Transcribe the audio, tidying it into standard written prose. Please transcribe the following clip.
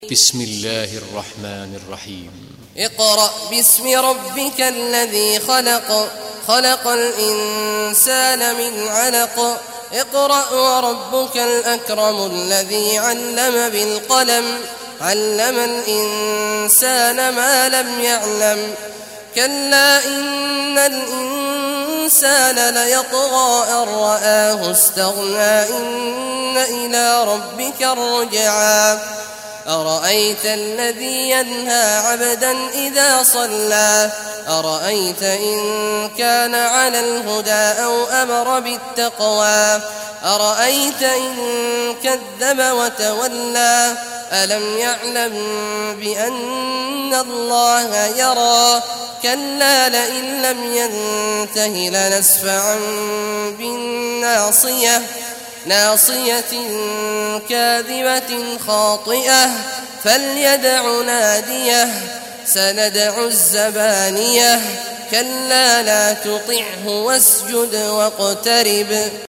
بسم الله الرحمن الرحيم. اقرأ باسم ربك الذي خلق، خلق الإنسان من علق. اقرأ وربك الأكرم الذي علم بالقلم، علم الإنسان ما لم يعلم. كلا إن الإنسان ليطغى أن رآه استغنى، إن إلى ربك الرجعى. أرأيت الذي ينهى عبدا إذا صلى، أرأيت إن كان على الهدى أو أمر بالتقوى، أرأيت إن كذب وتولى. ألم يعلم بأن الله يرى. كلا لئن لم ينته لنسفعا بالناصية، ناصية كاذبة خاطئة. فليدع ناديه، سندع الزبانية. كلا لا تطعه واسجد واقترب.